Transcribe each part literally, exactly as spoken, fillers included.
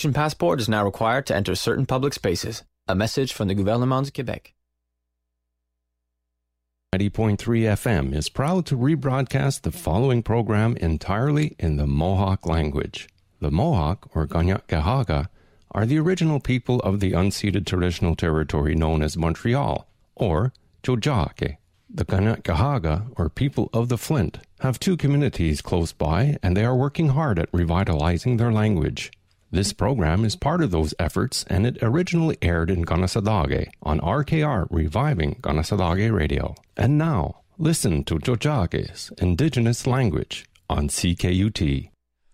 election passport is now required to enter certain public spaces. A message from the Gouvernement du Québec. ninety point three F M is proud to rebroadcast the following program entirely in the Mohawk language. The Mohawk, or Kanien'kehá:ka, are the original people of the unceded traditional territory known as Montreal, or Tiohtià:ke. The Kanien'kehá:ka, or people of the Flint, have two communities close by, and they are working hard at revitalizing their language. This program is part of those efforts, and it originally aired in Kanesatake on R K R Reviving Kanesatake Radio. And now, listen to Tiohtià:ke's indigenous language on C K U T.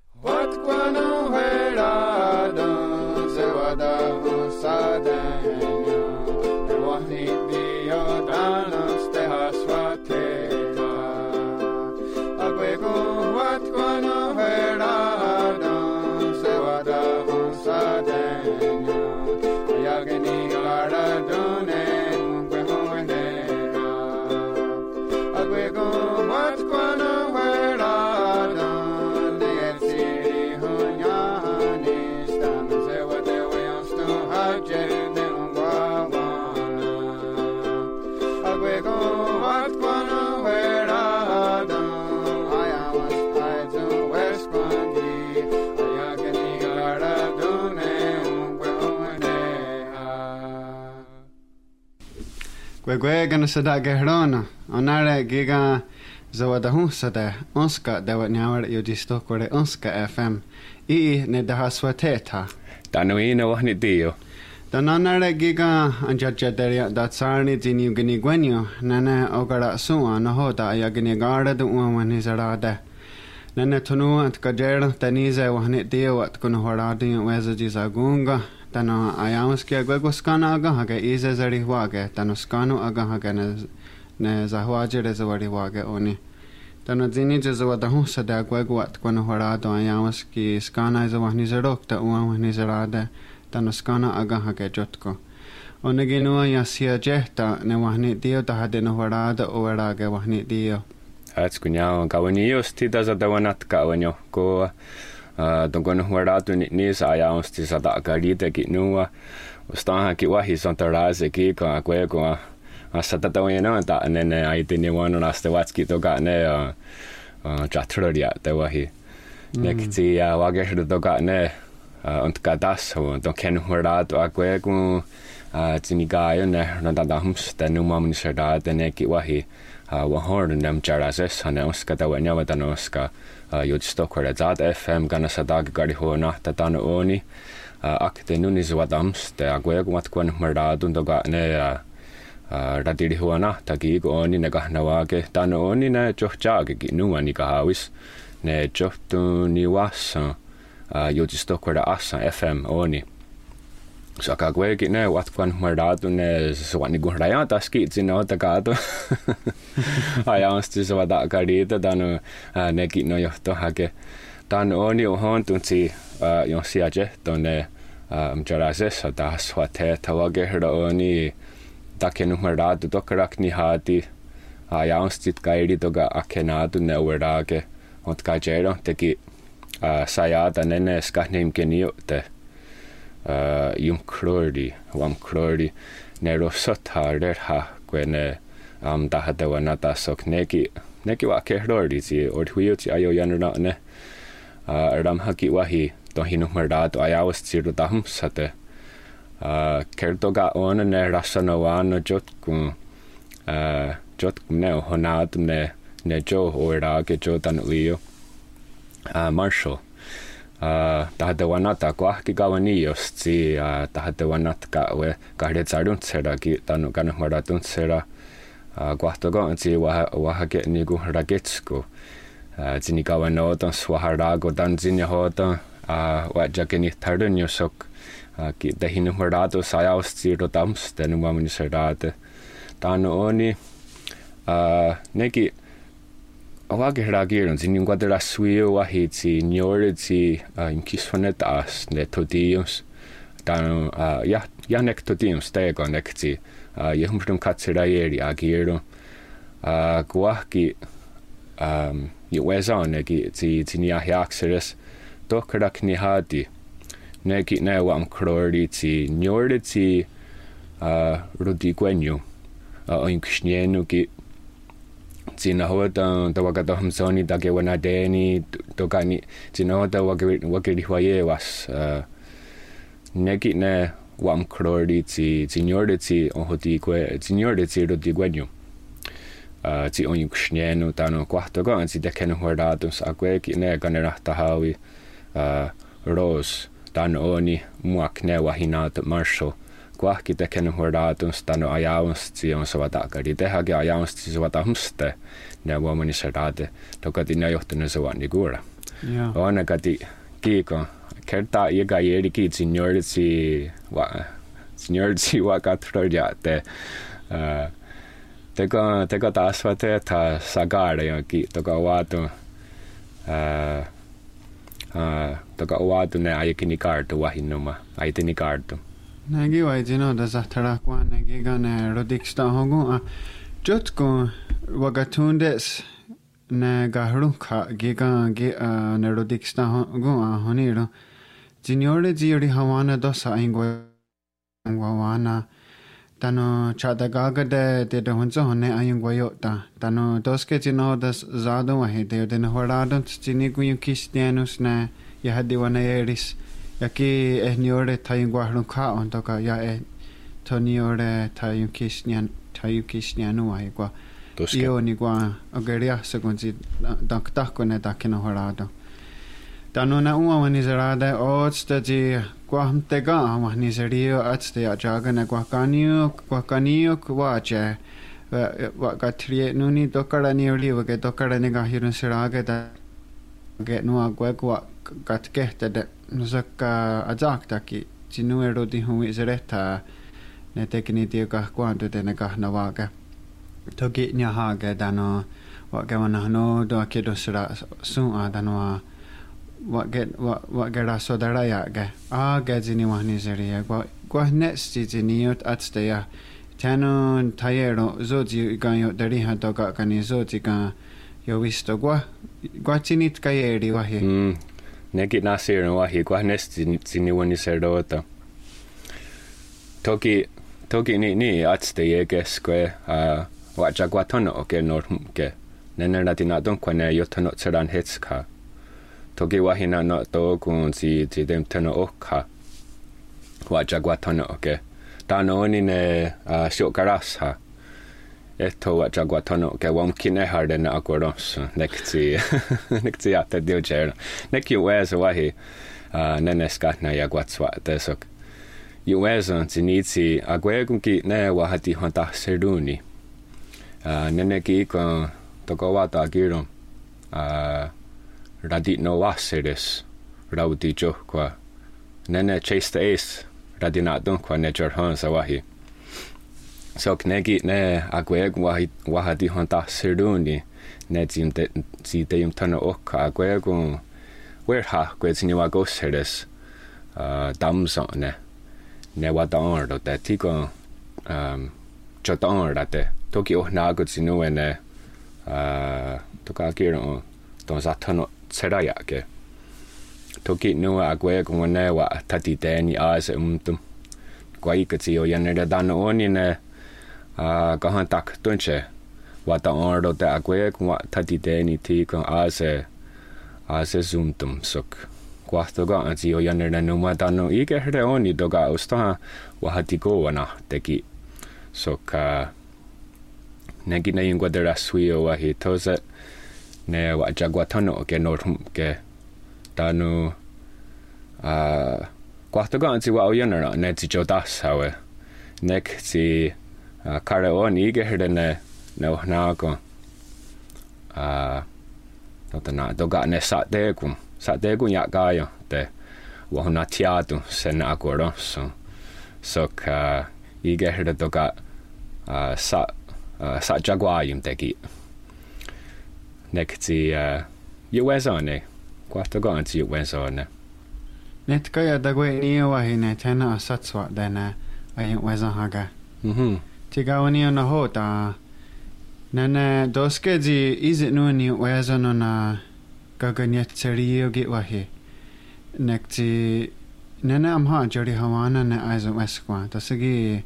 Gwe gana sada gehrona onare giga zawada hu sada onska dawa nyawar yudisto kore onska F M I ne daha swateta Danuina wahni dio Dananare giga anjaja daria datsarni dini gni gwenyo nana ogara suwa no hoda ayagni garda du wani zarada nana tunu at kajera taniza wahni dio at kun horadi wezaji zagunga tano ayamuski agweguskana aga hage ize zari wage tano skano aga hage ne ne zahwajere zawari wage oni tano zini jazwa dahu sada agweguat kono horado ayamuski skana ize wahni zarokta uwa wahni zarada tano skana aga hage jotko oneginu yasia jehta ne wahni dio tahade no horada owerage wahni dio Atskunyao kawanios tida zadawanat kawanyo ko Tongon huaratu ni sa ayaunsti sa ta karite ki nuwa ustaha ki wahi sontarase ki ka kwe ko asata tawena ta nene aite ni wano naste watski to ka ne chatroria te wahi nekti ya wage hru to ka ne ont ka das ho to ken huaratu akwe ko tinika yo ne na ta dams te numa mun serda te ne ki wahi wa hor nem charases hane oska tawenya wa tanoska Judisto kore zat F M Kanesatake gari hona tatano oni akte nuni zwadams te agwe kumat kwan mardadun toga ne radiri hona taki ko oni ne kahnawake tano oni ne Tiohtià:ke ki nuani kahawis ne johtu ni wassa Judisto kore assa F M oni Saka kwe ki ne wat kwan mardadun ne swani guhraya taski zino tagato Ayaunsti swada karita tano ne ki no johto hake tano oni ohon tunsi jonsiaje tone mjarases ta swate tawage hra oni takenu mardadu tokrakni hati Ayaunsti kairi toga akenatu ne werage ont kajero teki sayata nene skahnim kenio te Uh, yum krori wam krori nero sotar ha kwene am da hada wana ta sok neki neki wa ke rori si or huiuti ayo yanna ne uh, ram haki wahi to hinu marda to ayawas siru dahum sate uh, kertoga ona ne rasana wana jot ku uh, jot ne honat ne ne jo ora ke jotan lio uh, Marshall Uh, tahate wanata kwa ki kawanios ti uh, tahate wanat ka we kahde tsarun tsera ki tanu kan maratun tsera uh, kwa to go ti wa wa hake ni gu raketsko uh, tini kawano ton swahara go dan jinya hota uh, wa jakeni thardun yosok uh, ki dahinu marato sayaus ti rotams tenu mamuni serate tanu oni uh, neki Awage hragiron sin quadra suio wa hitsi nioriti in kisfonetas ne todiums dan ja ja nek todiums te connecti jehumstum katsiraieri agiro guaki um you wezon egi ti ti ni ahiaxeres dokrak ni hadi ne ki ne wa mkrori ti njorde ti rodi gwenyu oin kshnienu ki ti na hoda da waga da hamsoni da ge wana deni to gani ti na hoda waga waga ri hwaye was ne ki ne wa mkrori ti ti njorde ti on hoti gwe ti njorde ti rodi gwenyu ti oin kshnienu ta no quarto go anzi de ken hordados agwe ki ne ganera ta hawi ros dan oni muak ne wa hinat marshal kwa ki de ken hordados dan ayawns ti on so da gari de ha ge ayawns ti so da humste ne wa mani serade to ka dinna johtene so ani gura ja ona ka ti ki ko kerta ye ga yeri ki senior ti wa senior ti wa ka troja te Teka teka taas vate ta sagare joki toka watu äh äh toka watu ne aikini kartu wahinuma aitini kartu Nagi wai jino da zahtara kwa nagi gane rodiksta hogu a jotko wagatundes ne gahru kha giga ge ne rodiksta hogu a honiro jinore jiori hawana dosa ingo ngwana tano chada gaga de de de honzo hone ayung wayo ta tano doske jino das zado wahe de de horado chini ku kristianus na ya hadi wana eris yaki ehniore tayung wahru kha on to ka ya e toniore tayung kristian tayung kristianu wahe kwa io ni kwa ageria sekonji dak tak ko ne dakino horado tano na uma wani zarada odsta ji kwa hamtega wani zario atste ya jaga na kwa kanio kwa kanio kwa che wa katrie nuni dokara ni oli wa ke dokara ni ga hirun siraga da ge no agwa kwa katke te de nusaka ajak ta ki chinu ero di hu izreta ne tekni ti ka kwa to te na ka na wa ga to ki nya ha ga dano wa ga wana no do ke do sira su a dano what get what what get us so that I get ah get any one is area go go next is in you at stay tano tayero zoji ganyo dari ha to ka kani zoji ka yo visto go go chinit ka eri wa he mm neki nasir wa he go next in one is ero to toki toki ni ni at stay ke square ah wa jagwa tono okay nor ke nena latina don kone yo tono tseran hits ka toki wahina no to kun si si dem tano okha wa jagwa tono okay tano ni ne shokarasa eto wa jagwa tono ke wam kine harde na akoros nekti nekti ate dio jer neki wes wahi nene skatna ya gwatswa desok yuwezon tiniti agwegum ki ne wa hati honta serduni nene ki ko toko wata giron radit no waseres rauti jo kwa nene chase ace radina don kwa ne jorhon sawahi so knegi ne agweg wahi wahadi honta serduni ne tim de si de yum tana ok agweg wer ha gwetini wa go seres damso ne ne wa don do te tiko um jodon rate toki o na go sinu ne to ka kiro don zatano seraya ke toki no agwe ko ne wa tati teni as umtum kwai ka ti o yanere dan oni ne a ka han tak tunche wa ta ordo ta agwe ko tati teni ti ko as as umtum sok kwasto ga anti o yanere no ma dano ike hre oni doga usta wa hati go wana teki sok negi na yingwa dera suio wa hi toze ne wa jagwa tono ke norhum ke tanu a kwato ga anti wa oyana ne ti jodas hawe nek ti kare on ige herde ne no na ko a to na doga ne sa de ku sa de ku ya ga yo te wa na tiatu sen akoro so so ka ige herde doga a sa sa jagwa yum teki nekti U S one kwato ga anti U S one net kaya dagwe ni wa hine tena satswa dana ay weza haga mhm tigawani na hota nana doske ji is no ni weza no na gaganya tsariyo ge wa he nekti nene am ha jodi hawana ne aizo weskwa tasigi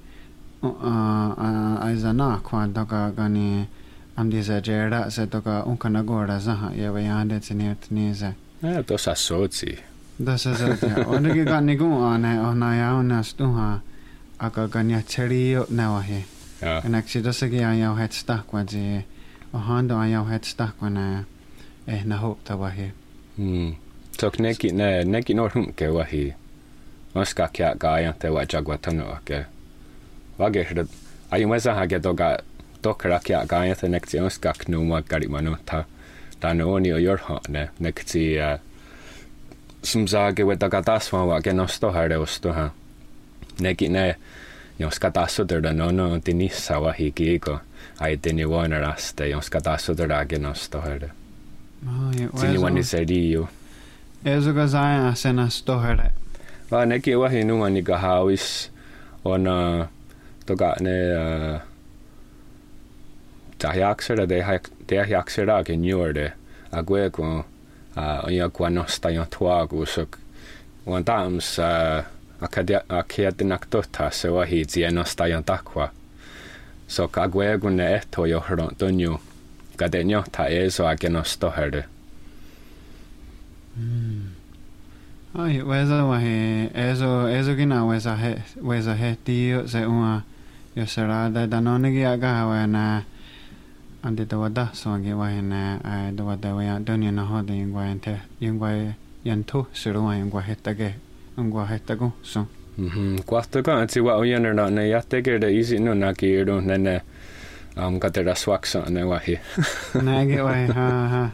aiza na kwa doka gani am diza jera se doka unkana gora zaha yewa yande tini tnize ja tuossa sootsi tuossa sootsi onnekin kan niinku ane ona ja onnastuha aka gania cherio nawahi enaksi tossakin ajau hetsta kwaji ohando ajau hetsta kwana eh na hooptavahi mm tok neki ne neki nor hunke wahi oska kya gaajan te wa jagwa tano ke wage ai mesa hage toga tokra kya gaajan te nekti oska knuma kari manota tanoni o yorha ne nekti sumzage weta kataswa wa ke nosto hare ostoha neki ne joska tassuterda no no tinissa wahi kiiko ai tini vuonna raste joska tassuterda ke nosto hare tini wani serio esuka saa sena stohere va neki wahi nunga ni ka hauis ona toka ne tahjaksera de tahjaksera ke nyorde agwe ko onia kuanosta jo tuagusuk on tams akadia akiatinak totta se wahi tienosta jo takwa so agwe kun ne ehto jo hron tonju kadenjo ta eso akenosto herde ai weza wahi eso eso kina weza he weza he tio se uma yo serada danonegi aga wana ante to wada songi wahi na ai do wada wa donya na hode ingwa ente ingwa yanto seruwa ingwa hetage ingwa hetago so mhm kwasto ka ati wa oyener na ne yatege de easy no na ki do ne am katera swaksa ne wahi na ge wahi ha ha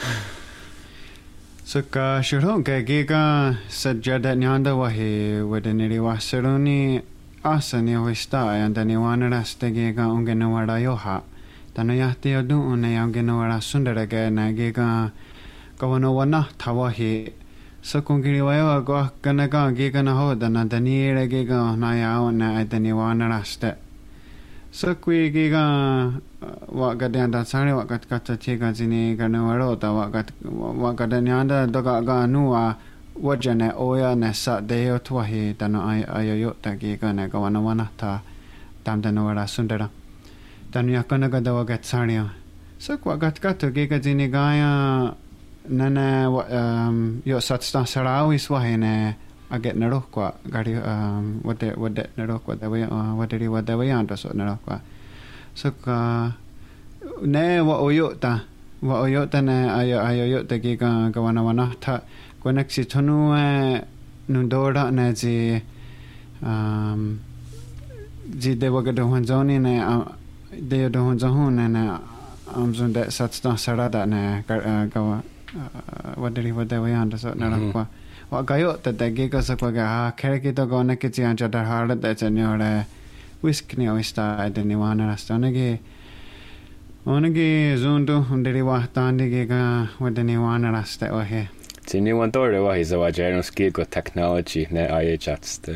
Saka shurong ke giga sajada nyanda wahi wadaniri wasaruni asani wista andani wanaraste giga ungena wada yoha tano yahti adu une ungena wada sundara ke na giga kawano wana tawahi sakungiri wayo go kana ga giga na hoda na danire giga na ya na adani wanaraste sakwi giga wa gadanda sare wa kat kat chega jini kana waro ta wa kat wa gadanyanda doga ga nuwa wajane oya ne sa deo twahi tano ay ayo ta giga na kawana wana ta tamdano wara sundara tanu yakana ga dawa gat sare sakwa gat kat giga jini gaya nana um yo satsta sarawi swahine aget narokwa gari um wade wade narokwa da way waderi wade way anda so narokwa saka ne wa oyota wa oyota ne ayo ayo yo te ki ka kawana wana tha koneksi thonu nundora ne ji um ji de waga do hanjoni ne de do hanjoni ne amzun de satsta sarada ne ka waderi wade way anda so narokwa wa gayo ta de ge ka sakwa ga khere ki to gone ki chian cha da har da cha nyo re whisk ni oista de ni wana rastone ge onege zondo nderi wa tande ge ga wade ni wana rasta o he tini wan tore wa is wa general skill ko technology ne ai chatste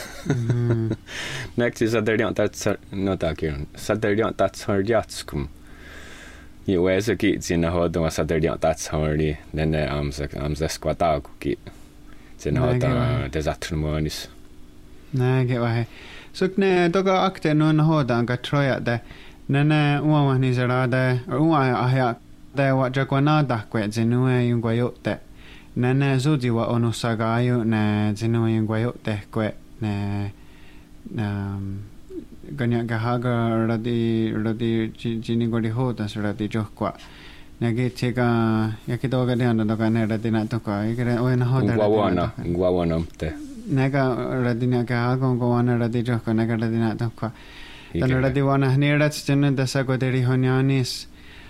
next is other don't that's not again sader don't that's her yatskum you was a kid in a hod was sader don't that's hardly then am am the squata ki sen hota desatrumonis na ge wa he sukne toga akte non hoda ga troya de nana uwa ni zarada uwa ahya de wa jakwana da kwe jinue yungwa yote nana zudi wa onusaga yu na jinue yungwa yote kwe na um ganya ga haga radi radi jini godi hoda radi jokwa nage chega yakido ga de anda ga ne radi na to ka ikre o na hoda ngwawana ngwawana te naga radina ka agon go wana radi jokka naga radina to ka tan radi wana nera chene dasa go deri honyanis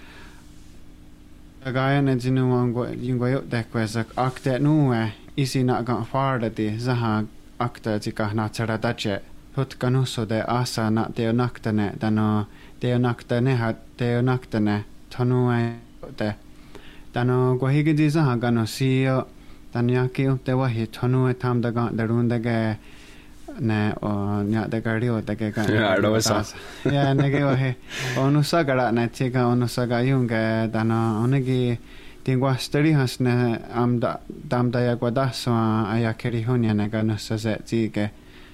agaya na jinu wango yingo yo de kwesa akte nuwe isi na ga farda de zaha akta jika na chara dache hot kanu so de asa na de naktane dano de naktane hat de naktane thanu de dano go hige di zaha gano sio tanya ki te wahi thonu tham daga darun daga na o nya daga rio daga ka ya rosa ya nage wahi onusa gara na chega onusa ga yunga dana onegi tingwa stari has ne am da dam da ya gwada so aya keri honya ne ga no sa ze ji ge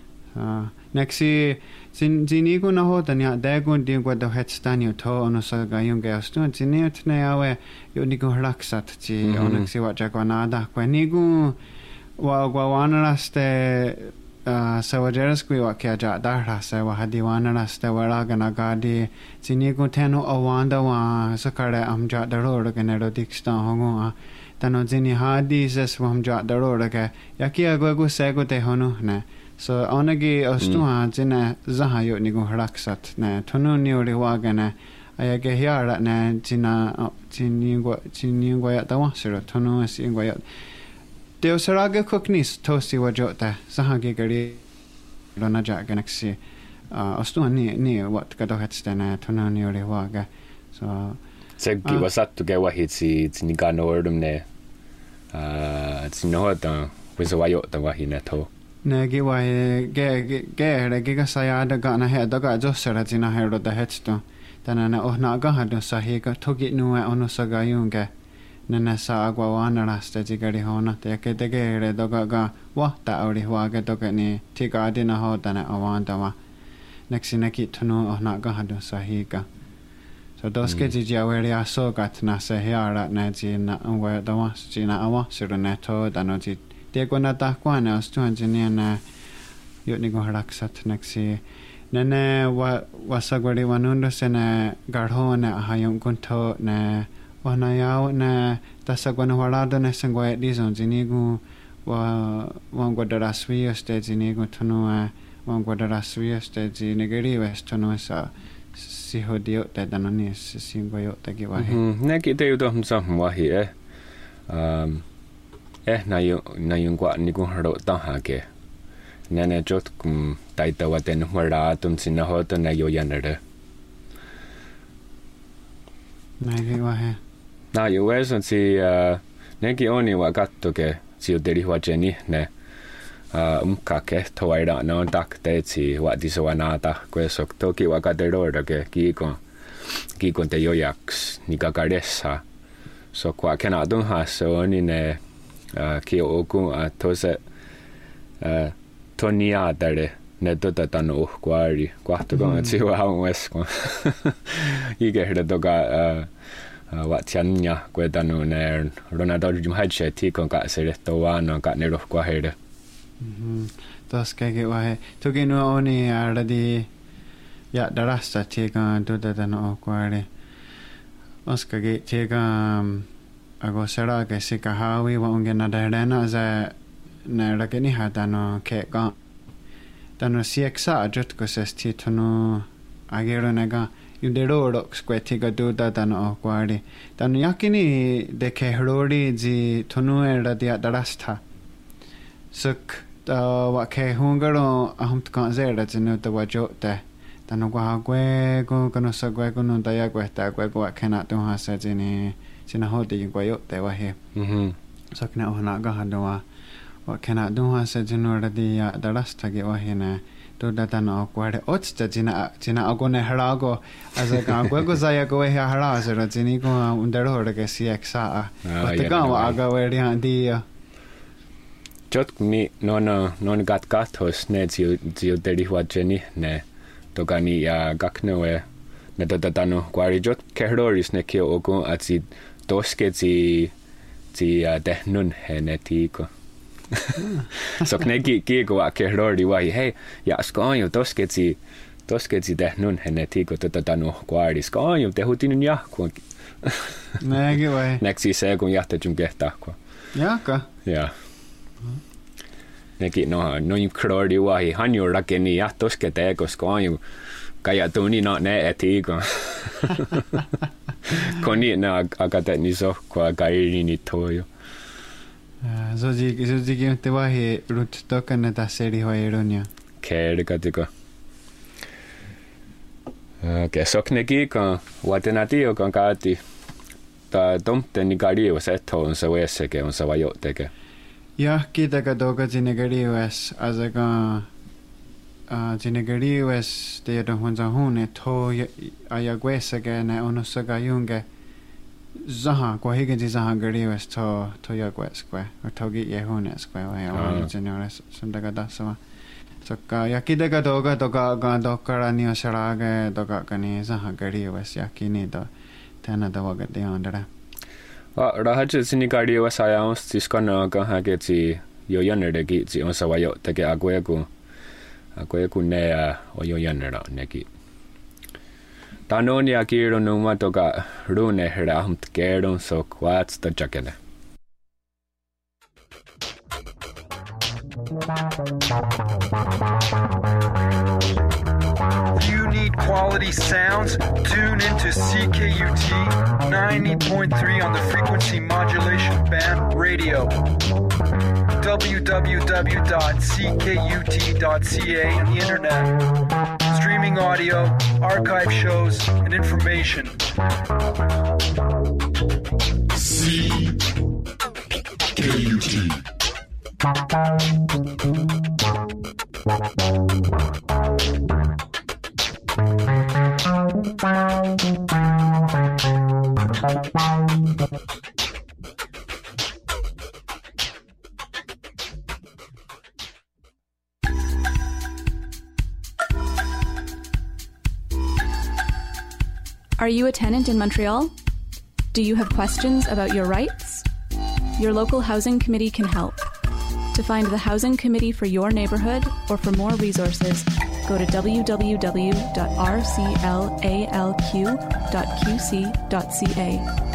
nexi zin zini go na ho tanya da go ding gwa da het stani to ono sa ga yung ge astu zini tne awe yo ni go hraksat ji onexi wa ja na da kwa ni go wa gwa wana raste sa wajeras kwi wa kya ja da ra sa wa hadi wana raste wa ra ga na ga di zini go teno awanda wa sa kare am ja da ro ga ne ro dik sta ho go tano zini hadi ses wa am ja da ro ga ya kia go go se go te hono ne so onagi ostu ha jina zaha yo ni go hraksat ne thonu ni ori wa ga ne aya ge hiara ne jina jini go jini go ya da wa sira thonu si go ya Deo saraga cooknis tosi wa jota zaha ge gari rona ja ga naksi ostu ni ni wat ga do hetstena thonu ni ori wa ga so se gi wasat to ge wa hitsi ni ga no ordum ne ah tsino ta wiso wa yo ta wa hi ne to ne gi wa ge ge re ge ga saya da ga na he da ga jo sara jina he ro da hetsto tana na oh na ga ha do sa he ga thogi nu ono sa ga yung ge nana sa agwa wana rasta ji gari hona te ke te ge re do ga ga wa ta ori wa ge do ga ni ti ga de na ho ta na awan ta wa next na ki thunu oh na ga ha do sa hi ga so dos ke ji ja we ya so ga na se he ara na ji na wa da wa ji na awa so na to da no ji te ko na ta kwa na stu an ji ne na yo ni go harak sat next nana wa wa sa gari wanundo se na garho na ha yung kun to na wana yao na tasa gwana warado na sangwa di zon jinigu wa wangwa daraswi este jinigu tunu wa wangwa daraswi este jinigari west tunu sa si hodio te danoni si ngwa yo te ki wahi ne ki te yudo msa mwahi eh um eh na yu na yu ngwa ni gu haro ta ha ke ne ne jot kum taita wa ten hwara tum sin ho to na yo yanere na ki wahi na yu we son si ne ki oni wa gatto ke si o deri wa jeni ne um ka ke to wa ra no tak te si wa di so na ta ko so to ki wa ka de ro ke ki ko ki ko te yo yaks ni ka karesa so kwa ke na dun ha so ni ne ki o ku a to se to ni a dare ne to ta no kwari kwa to ko si wa ha wes ko i ge hre to ka wa tianya ko ta no ne Ronaldo jum ha che ti ko ka se to wa no ka ne ro kwa here mhm tos ke ge wa he to ge no oni ara di ya darasta ti ka to ta no kwari os ka ge ti ka ago sera ke se ka hawi wa unge na da na za na ra ke ni ha ta no ke ka ta no si exa jot ko se sti to no agero na ga yu de ro ro sque ti ga do ta ta no kwari ta no yakini de ke hrori ji to no era dia darasta suk ta wa ke hungaro ahum ka zera jinu ta wa jo ta ta no kwa gwe ko ko no sa gwe ko no ta ya gwe ta gwe ko ke na to ha sa jini sina ho de gwe yo te wa he mhm so kna ho na ga ha do wa wa ke na do ha sa jinu ra di ya darasta ge wa he na to da ta no kwa re och ta jina jina ago ne hara go as a ga gwe go za ya go he hara sa ra jini ko under ho re ke si exa a ta ga wa aga we ri han di jot mi no no non gat gatos ne ti ti de ri wa jeni ne to ga ni ya gakno we ne to ta no kwari jot ke hroris ne ke ogo ati doske ti ti de nun he ne ti ko so kne ki ki go a ke hrori wa hey ya skoyo doske ti doske ti de nun he ne ti ko to ta no kwari skoyo te hutin ya ko ne ge we next se go ya te jum geta ko ya ka ja ne ki no no you hrori wa hi hanyo ra ke ni ya doske te ko skoyo kaya to ni no ne eti ko koni na agata ni so ko gai ni toyo so ji so ji ke te wa he rut to kana ta seri ho eronia ke ka te ko ke so kne ki ko watena ti o ko ka ti ta dom te ni gari o se to on se we se ke on se wa yo te ke ya ki ta ka do ka ji ne gari wes as a ka a jinegari wes de do honza hone to aya gwesa ge na ono saga yunge zaha kwa higen ji zaha gari was to to ya kwa square or togi ye hone square wa ya general sundaga da sama so ka yakide ka doga doga ga dokara ni osara ga doga kani zaha gari was yakini do tana da waga de andara a rahaje sini gari was aya siska na ga ha ge ji yo yaner de gi ji on sa wa yo te ge agwe ku agwe ku ne o yo yaner da ne gi Tanonia kiro no matoga rune hram tkeron so kwats the jakele. If you need quality sounds, tune into C K U T ninety point three on the frequency modulation band radio. w w w dot c k u t dot c a on the internet. Streaming audio, archive shows, and information. C K U T. Are you a tenant in Montreal? Do you have questions about your rights? Your local housing committee can help. To find the housing committee for your neighborhood or for more resources, go to w w w dot r c l a l q dot q c dot c a.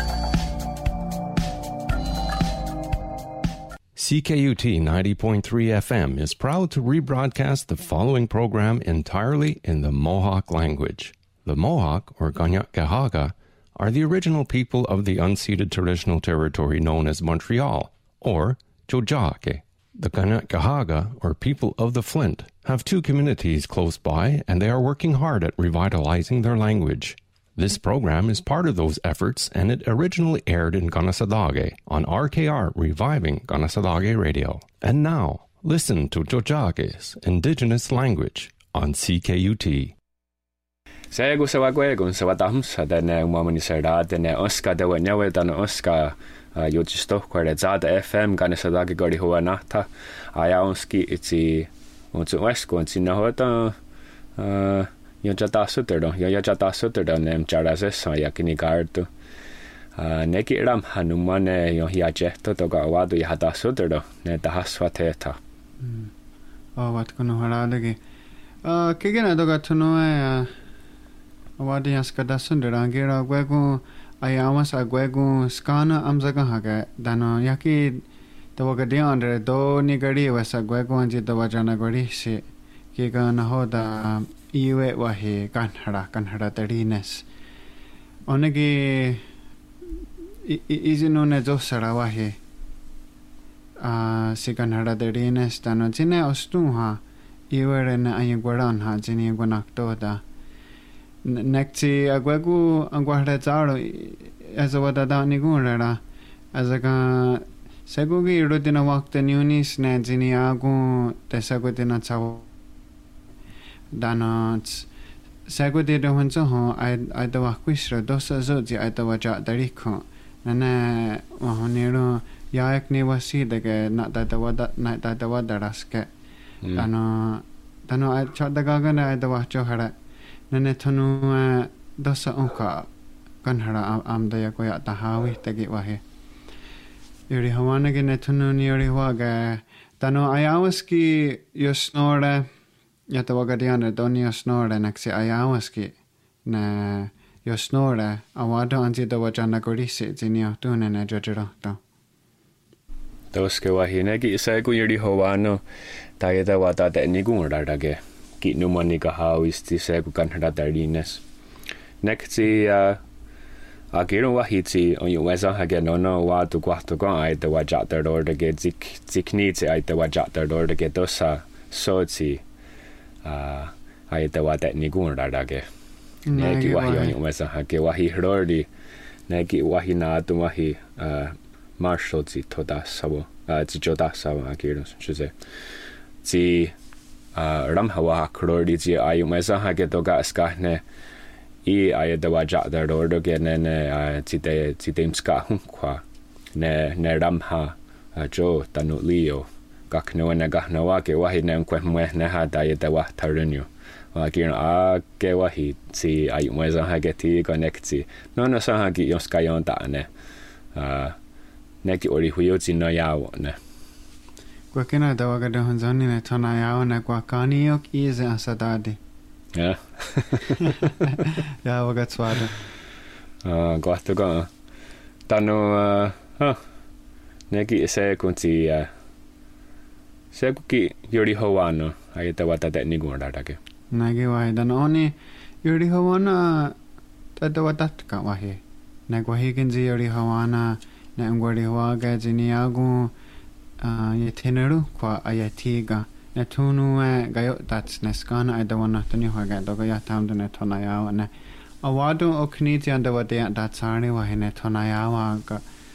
C K U T ninety point three F M is proud to rebroadcast the following program entirely in the Mohawk language. The Mohawk, or Kanien'kehá:ka, are the original people of the unceded traditional territory known as Montreal, or Tiohtià:ke. The Kanien'kehá:ka, or people of the Flint, have two communities close by, and they are working hard at revitalizing their language. This program is part of those efforts, and it originally aired in Kanesatake on R K R Reviving Kanesatake Radio. And now, listen to Tiohtià:ke's indigenous language on C K U T. Segu sewa gwegun sewa damsa dene umamani serda dene oska de wenyawe dan oska yojisto kwere zada F M Kanesatake gori hoa nahta aya onski iti onzu wesku onzi nahota yojata suterdo yojata suterdo nem charase sa yakini gardu neki ram hanumane yo hiajeto toga wadu yahata suterdo ne tahaswateta oh wat kono haradege uh kigena doga tunoe Wadi askada sunderangira gwegu ayamas agwegu skana amzaga haga dano yaki tawaga diandre do nigari wasa gwegu anji tawajana gori se kiga nahoda iwe wahi kanhara kanhara tarines onegi izino ne josara wahi a si kanhara tarines dano jine ostuha iwe rena ayigwaran ha jini gwanaktoda Nekti agwegu angwahre zaro as a wada da nigurera as a ga segugi rutina wakte nunis nedzini agu tesagutina chaw danats segudi de hunzo ho I I da wakwisra dosa zoji I da waja dariko nana wahonero yaek ni wasi dege na da da wada na da da wada raske dano dano I chada gagana I da wacho hara Nene tonu dosa onka kanhara amdaya koya tahawi tagi wahe. Yuri hawana gi ne tonu ni yuri waga tano ayawaski yosnore yata wagadiana doni yosnore naksi ayawaski na yosnore awado anti da wajana gorisi zinio tunene jajirota. Toske wahi negi isaiku yuri hawano tayeda wata te nigurarage. Ki numani ka hauisti se ku kanhara darines nekti a agiro wahiti on you weza hage no no wa tu quarto go ai de waja der order ge zik zikni te ai de waja der order ge dosa soti a ai de wa de nigun radage neki wahi on you weza hage wahi hrodi neki wahi na tu wahi a marshal zi toda sabo a zi joda sabo agiro chuze zi ram hawa krodi ji ayu mesa hage toga skahne i ai da wa ja da ro do ge ne ne a ti te ti te mska hun kwa ne ne ram ha a jo tanu leo ga kno na ga na wa ke wa hi ne kwa mwe ne ha da ye da wa tarunyo wa ki a ke wa hi ti ai mwe za ha ge ti connecti no no sa ha ki yo ska yon ta ne a ne ki ori hu yo ti no ya wo ne kwa kena da wa ga da hun zani ne tona ya na kwa kani yok i ze asadadi ja ja wa ga tswada ah gott go tanu ha ne ki se kun ti se ku ki yori hoano ai ta wa ta te ni gu da ta ke nage wa da no ni yori hoana ta da wa tat ka wa he na kwa he kin ji yori hoana na ngori wa ga ji ni agu a ye teneru kwa ayatiga na tunu ga yo that's na skana I da wana tani ho ga do ga ya tam de na thona ya na awadu okni ti anda wa de da tsani wa he na thona ya wa ga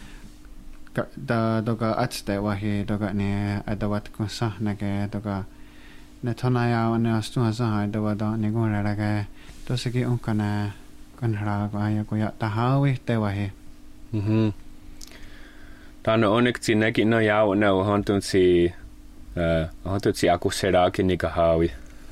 da do ga at de wa he do ga ne ada wat ko sa na ga do ga na thona ya na stu ha sa ha da wa da ne go ra ra ga to se ki on kana kan ra ga ya ko ya ta ha we te wa he mhm tano onik ti ne ki no ya na o hontun si eh hontun si aku sera ki ni ka hawi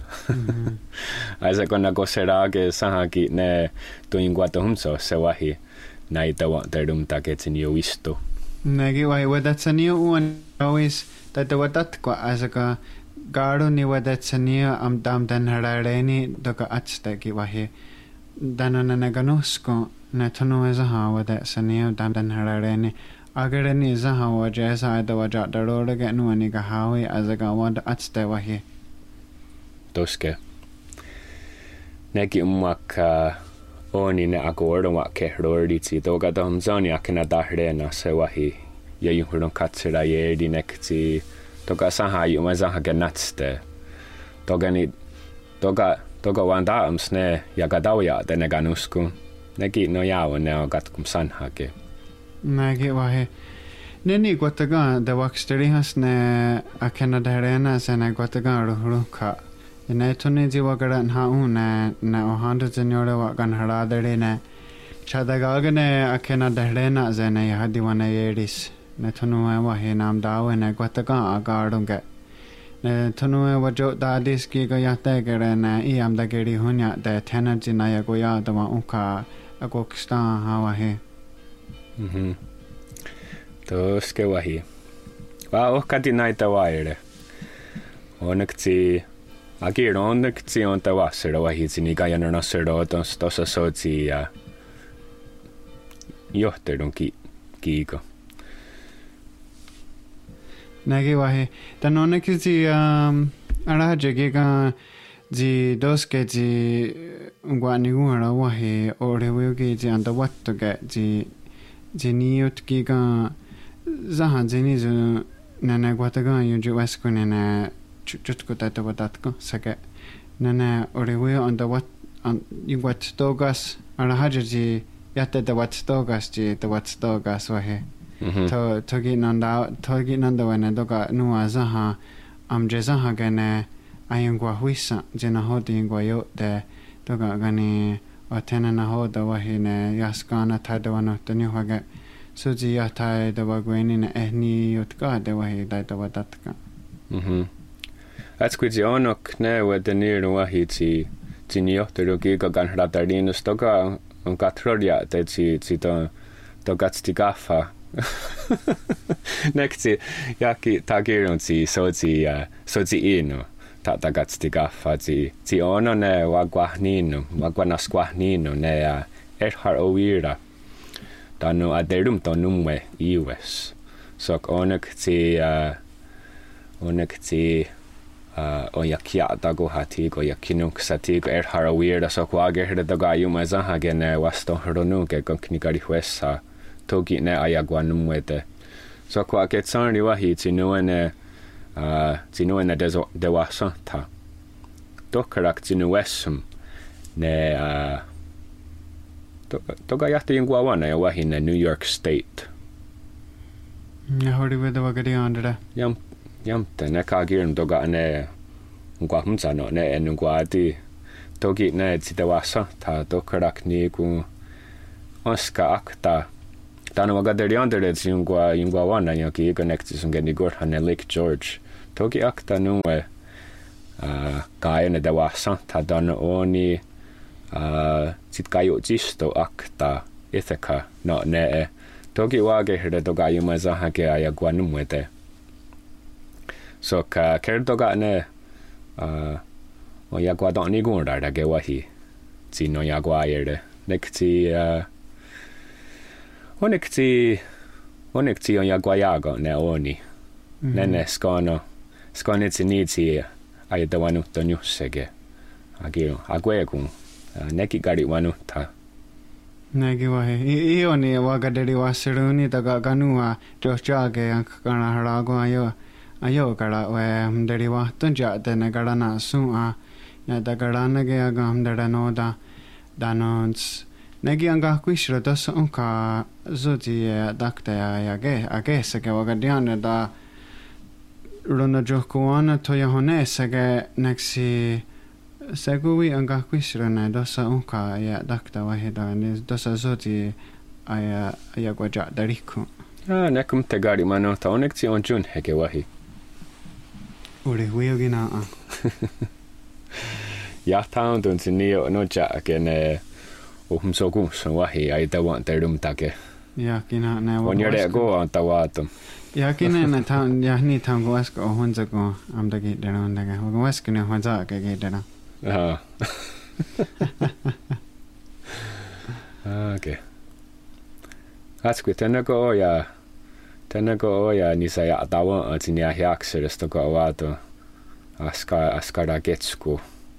Aisa kona ko sera ke saha ki ne to ingwa to humso se wa hi na ita wa te rum ta ke tin yo isto nagi wa wa that sania one always that the watat ko asaka garo ni wa that sania am dam dan harareni doka achta ki wa he danana na ganusko na thano eza ha wa that sania dam dan harareni agar ni eza ha wa jaisa da wa ja daro ga nu ani ga hawi asaka wa achta wa he toske neki umaka oni ne akordo wa ke rordi ti to ga dom zoni akena da hrena se wa hi ye yuhron katsira ye di nekti to ga sa ha yu ma za ha genatste to ga ni to ga to ga wanda am sne ya ga dawya de ne ganusku neki no ya wa ne gat kum san ha ke nagi wa he neni gotaga da waksteri has ne akena da hrena se ne gotaga ru kha ina tuni ji wagaran ha una na ohanda janyore wa gan haradare na chadaga ne akena dahrena zena ya diwana yeris na tunu wa he nam dawe na gwataga agarunga na tunu wa jo dadis ki ga yata gare na I am da geri hunya da tena jina ya go ya da wa uka agoksta ha wa he mhm to ske wa hi wa o kadinaita wa ere onakti Aki ronde kti on ta wasera wa hitsi ni ga yana nasero to stosa soti ja johterun ki kiiko nagi wa he tan onaki ji um ara jege ga ji dos ke ji ngwa ni gu ara wa he ore we ke ji anda wat to ga ji ji ni ot ki ga za han ji ni zu na na gwa ta ga yu ju was ko na chut ko ta ta wat ko sake nana ore we on the what on you what togas ara haji yatta the what togas ji the what togas wa he to to gi nanda to gi nanda wa na doga nu aza ha am je za ha gane ayen gwa huisa je na ho din gwa yo de doga gane o tena na ho da wa he ne yaskana ta da wana to ni ho ga so ji ya ta da wa gweni na ehni yot ka da wa he da da wa dat ka mhm At kui onok ne wa denir wa hi ti ti ni otero ki ga gan radarin stoka on katroria te ti ti to to gatsti gaffa nekti yaki tagiron ti so ti so ti ino ta ta gatsti gaffa ti ti ono ne wa gwahnino wa gwana squahnino ne er har ovira tanu aderum to numwe iwes so onok ti onok ti Uh, o yakia dago hati go yakinuk sati go er hara weird so kwa ge hera dago ayu ma za ha ge ne wasto hronu ge konkni gari huesa togi ne ayagwa numwete so kwa ge tsani wa hi tinu ne uh tinu ne de de wasa ta to karakti nu wesum ne uh to to ga yati ngwa wana wa hi ne New York State ya hori we dago gari andra yam Jam te ne ka girum doga ne ngwa humsa no ne en ngwa ti toki ne sitä vassa ta dokrak ni ku oska akta tanu aga der yonder jungwa jungwa wana yoki connects sun geni gor han Lake George toki akta nu e kaine de vassa ta dan oni sit kayo jisto akta Ithaca no ne toki wage herde toga yuma za hake aya gwanu mwete so ka ker toga ne o ya gwa don ni gun da ge wahi ti no ya gwa yerde nekti onekti onekti on ya gwa ya go ne oni nene skono skone ti ni ti aya da wanu to nyusege agiro agwe kun neki gari wanu ta Nagi wahe. Iyo ni waga deri wasiruni taga ganua jochage ang kana harago ayo ayo kara we deri wa tunja tene kara na su a ya da kara nage aga ham dera no da danons nagi anga kwishro dos unka zuti dakta ya ya ge age sege waga diana da runa jokuana to yahone sege nexi Segui anga quisrana dosa unka ya dakta wahida ni dosa zoti aya aya gwaja dariku. Ah, nekum te gari mano ta onekti on jun heke wahi. Uri huiogina a. Ja taun tun sinio no ja kene uhum soku so wahi ai ta want te rum take. Ja kina na on yere go on tawato. Ja kina na taun ja ni taun go asko honza go am dagi dena ondaga. Go asko ne honza ke ge dena. Ah. Okay. Asku tenako oja. Tenako oja ni sa ja tavon atsin ja hiakserista ko avato. Aska askara getsku.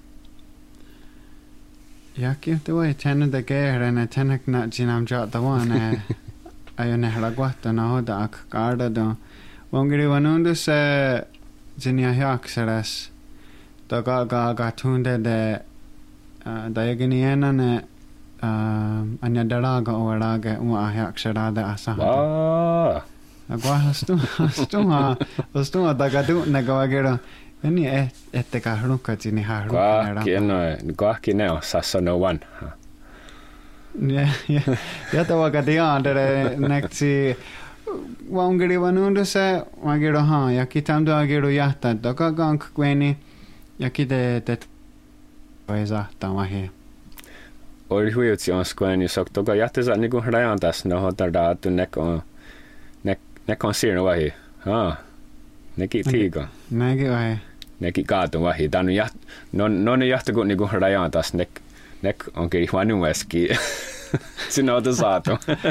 Ja kiehti voi tänne de gehrene tännek na jinam ja tavon e ayone halagwatta na hoda ak karda do. Wongiri vanundu se jinia hiakseres. Toga ga ga tunde de dayaginiena ne anya daraga oraga uma ahakshara asa. Ah. Agwa hastu hastu ha hastu daga du negawagero ni e ette ka hrunka tini ha hrunka ra. Qua no qua kine sassa no one. Ja ja ja tawaga dia andere nexti wangiri vanundu se wagero ha yakitamdo agero yahta toga gank kweni Jaki te te oisa tamahi. Ori huiutsi on skweni sok toga jättesa niinku rajan tässä no hotada tu nek on nek nek on sirno vahi. Ah. Neki tiiga. Neki vahi. Neki kaatu vahi. Tanu jat non non jahtaku niinku rajan tässä nek nek on kiri vanueski. Sinä oot saatu.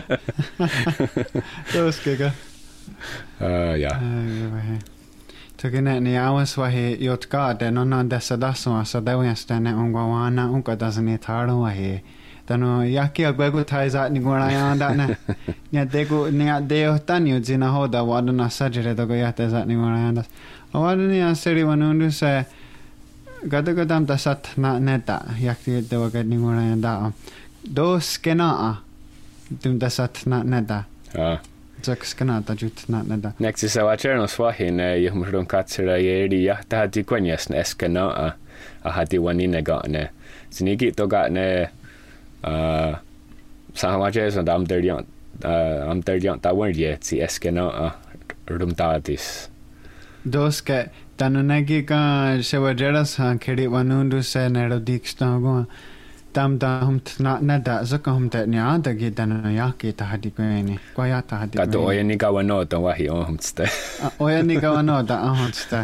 Toskeka. Ah ja. Ai Tukine ni awas wahi jotka de nonan tässä dassuassa deujenstänne onko vaana onko tässä ni tarun wahi. Tano jaki agwegu taisa ni guarayanda ne. Ja tegu ni deo tanju zina hoda waduna sajire togo jähtesa ni guarayanda. Waduni aseri vanundu se gadago tam tasat na neta jakti tevoke ni guarayanda. Dos kenaa tum tasat na neta. Ah. Zakskanata jutna nada. Neksi se va chernos vahin ihmusrun katsera jeri ja tahati kwenjas ne eskana a hati wanine gane. Sinigi toga ne uh sa va cherson dam terdian am terdian ta wonje si eskana rum tatis. Doske tanunegi ka se va jeras han kedi wanundu se nero dikstago. Tam da hum na nada zaka hum te nya da gi dana ya ki ta hadi kweni kwa ya ta hadi kato oya ni ka wano to wahi on hum ste oya ni ka wano da on ste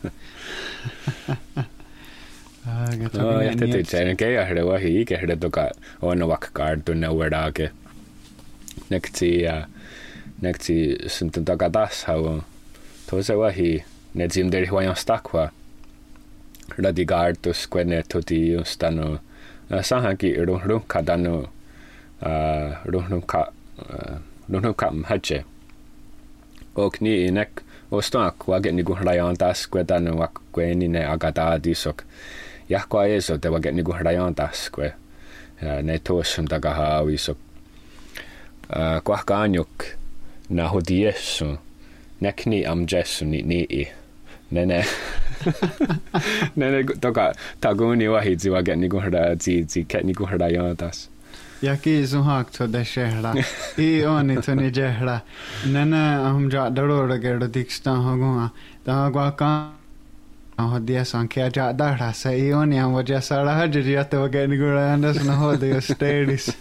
ah ga to ya te te chen ke ya hre wahi ke hre to ka on wak card to no where da ke nekti ya nekti sunt to ka das ha to se wahi ne jim der hwa stakwa radi guard to squene to ti stano Sahanki rung rung kadano rung rung ka rung rung kam hache. Ok ni inek ostak waget ni guhrayan tas kwedano wak kweni ne agata disok. Yahko eso te waget ni guhrayan tas kwe ne tosum tagaha wisok. Kwah kanyuk na hodiesu nekni am jesu ni ni i. Nene Nene toka taguni wahi zi wa get ni gu hada zi zi ket ni gu hada yon tas. Ja ki su hak to de shehra. I oni to ni jehra. Nene hum ja darora gerdo diksta hogunga. Ta gwa ka ho dia san kya ja dara sa I oni hum wajah sara hajri ya to get ni gu andas na ho de stadis.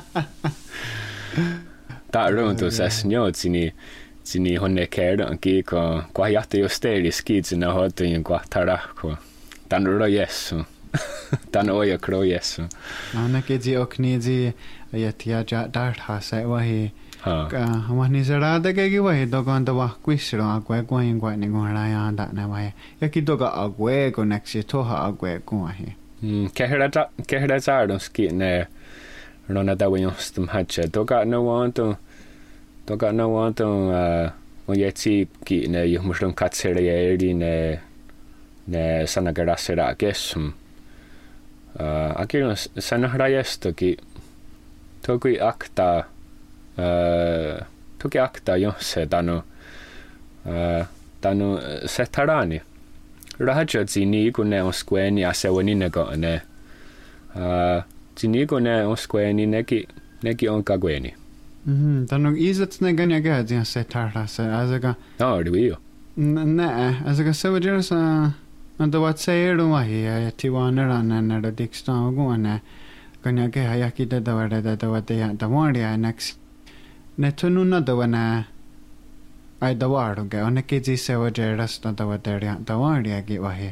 Ta runt to ses nyo tsini tsini honne kerdo ki ko kwa yatte jo stadis ki tsina ho to yin kwa tara ko. Tan ro yesu. Tan oya kro yesu. Ana ke ji okni ji yatia ja dara sa wahi. Ka wani zara da ke gi wahi dogon da wa kwisro agwe ko yin kwa ni gu ra ya da na wahi. Ya ki doga agwe ko next to ha agwe ko wahi. Mm ke hera ta ke hera zardo ski ne rona da wen stum hatche doga no wanto doga no wanto uh o yeti ki ne yu mushrum katsere yeri ne ne sanagara sera gesum uh akiro sanahra yesto ki tokui akta uh toki akta yose dano uh dano setarani rahajo zini kune oskweni asewani nego ne uh zini kune oskweni neki neki onkagweni. Mhm, tano izat ne ganya ga dia setarra se azaga. No, det är ju. Nej, azaga så det så anda vad säger du wahi ya tiwana na na da diksta ogone ganya ga ya ki da da da da wa ya da wari ya next ne tunu na da wana ai da waru ga ona ke ji se wa de rasta da wa da ya da wari ya gi wahi.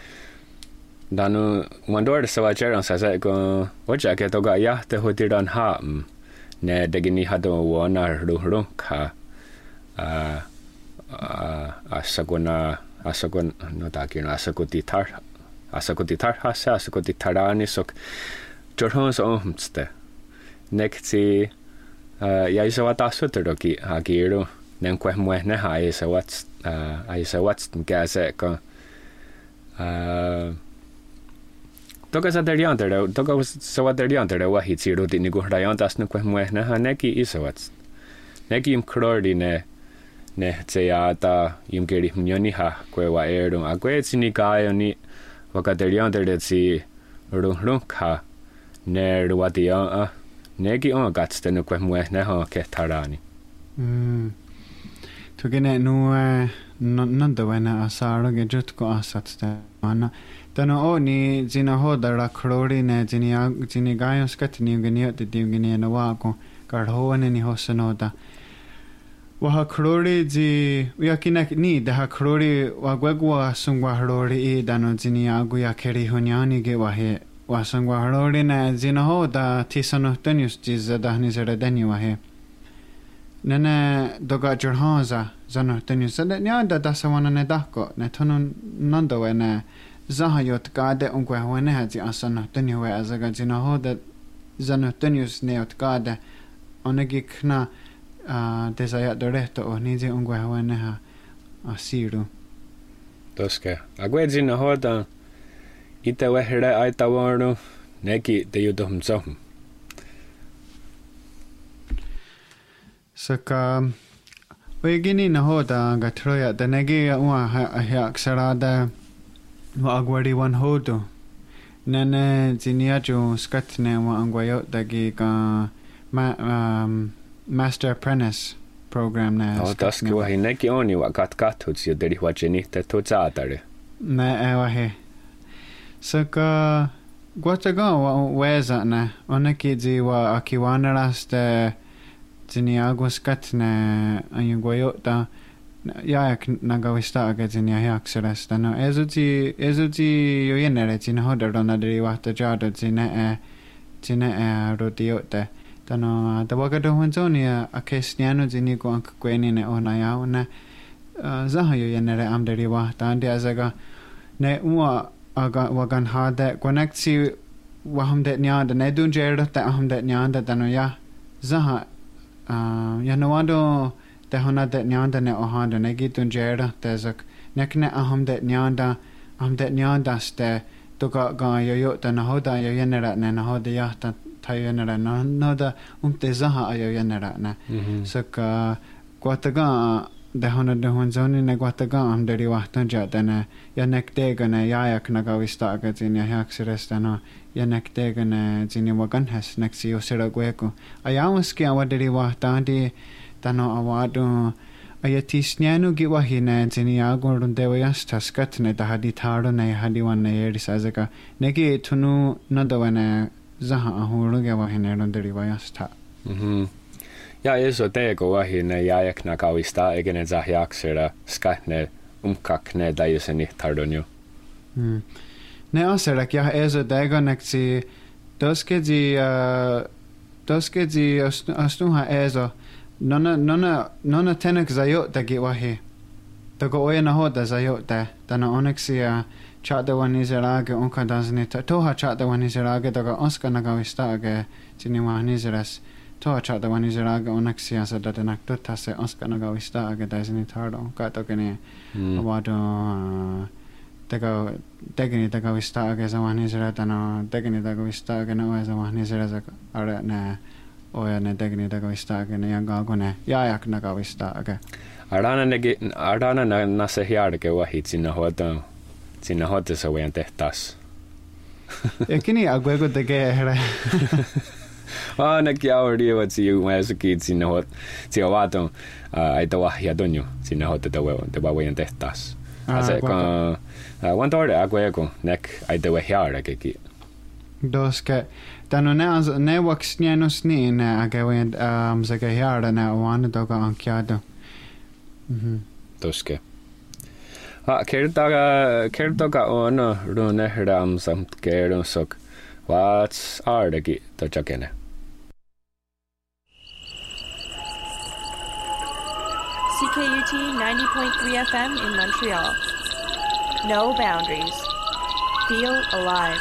Dano wandor se wa jeran sa sa ko waja ke to ga ya te hodiran ha ne degini hado wana ru ru ka a a asagona asagona no ta ki na asagoti tar asagoti tar ha sa asagoti tarani sok jorhons omste nekti ja isa wata sutroki hagiru nen kwe mwe ne ha isa wat a isa wat gase ko a toka sa deriante ro toka sa wat deriante ro wahi tsiru di nigu rayon tas ne kwe mwe ne ha neki isa wat neki im krordi ne ne tseya ta im geri mnyoni ha kwe wa ero a kwe tsini kayo ni waka deriante de tsi ro ro ka ne ro wati a neki on gats de ne kwe mwe ne ha ke tarani. Mm. Tu gene nu non da wana asaro ge jut ko asat ta mana tano o ni jina ho da rakrori ne jini jini gayon skat ni gene de dim gene na wa ko kar ho ne ni hosano da wa hakrori ji ya kinak ni da hakrori wa gwagwa sungwa harori e dano jini agu ya keri honyani ge wa he wa sungwa harori ne jina ho da tisano tanius ji zada ni zara dani wa he nene doga jorhanza zano tanius zada nya da da sawana ne dako ne tono nando we ne zahayot kade ungwe hone haji asana tani we azaga jina ho da zano tanius ne ot kade onegi kna a desaya doreto o nije ungwe hone ha asiru toske agwe jina ho da ite we hera ai tawaru neki de yudum zom saka we gini na ho da gatroya da negi wa ha aksara da wa agwari wan hodo nene jinia jo skatne wa angwayo da gi ka ma um, master apprentice program na o taske wa neki oni wa kat kat hutsi deri wa jeni te to zaatare na e wa he saka gwataga wa weza na onaki ji wa akiwana raste jini agus katne ayugwayo ta yaak nagawista aga jini yaksarasta no ezuji ezuji yoyenere jini hodorona deri wata jada jini e jini e rodiote tano tabagado hunzoni a kesniano jini ko ank kweni ne ona yauna zaha yoyenere amderi wata andi azaga ne uwa aga wagan hade connecti wahamde nyanda ne dunjero ta ahamde nyanda tano ya zaha Uh, ya no wado te hona de nyanda ne ohanda ne gitun jera tezak nekne aham de nyanda aham de nyanda ste toka ga yo yo ta na hoda yo yenera ne na hoda ya ta ta yenera na no da um te zaha ayo yenera na saka kwataga dehona dehon zoni ne guatagam deri wahtan jatana ya nektegane yayak nagawistaga zin ya haksirestano ya nektegane zin wagan has nexi osera gueku ayamuski awaderi wahtandi tano awadu ayatisnyanu giwahine zin yagurun devayas taskatne tahadi tharo ne hadiwan ne erisazaka negi tunu nadawana zaha ahuru gewahine runderi wayasta mhm ja eso tego wahine yayak nakawista egene zahyaksera skatne umkakne dayuseni tardonyo mm ne aserak ja eso tego nexi doskezi uh doskezi astuha eso nona nona nona tenek zayo dagi wahi dago oyena hoda zayo da dana onexia chada wanizerage onka dazni toha chada wanizerage daga oska nakawista ge chini wanizeras to chada wanizeraga onexia sa datanak to tase oska nagawista aga daisni tardo ka to kene awado daga degni daga wista aga zawanizera tano degni daga wista aga no zawanizera za ara na oya ne degni daga wista aga ne yanga gone yayak nagawista aga arana nege arana na na se hiar ke wahi tsina hoda tsina hoda sa wen tehtas ekini agwego dege hera ah na kiauri wa tiu mas ki tsina hot tiu wato ai to wa ya donyo tsina hot de wa de wa wen tehtas ase con one dollar agwego nek ai de wa hiar ke ki dos ke tano ne az ne waxniano sni ne agawen um zaga hiar na wan doga ankiado mhm dos ke ah kertaga kertaga ono rune ram sam kero sok what's ardagi to chakene C K U T ninety point three F M in Montreal. No boundaries. Feel alive.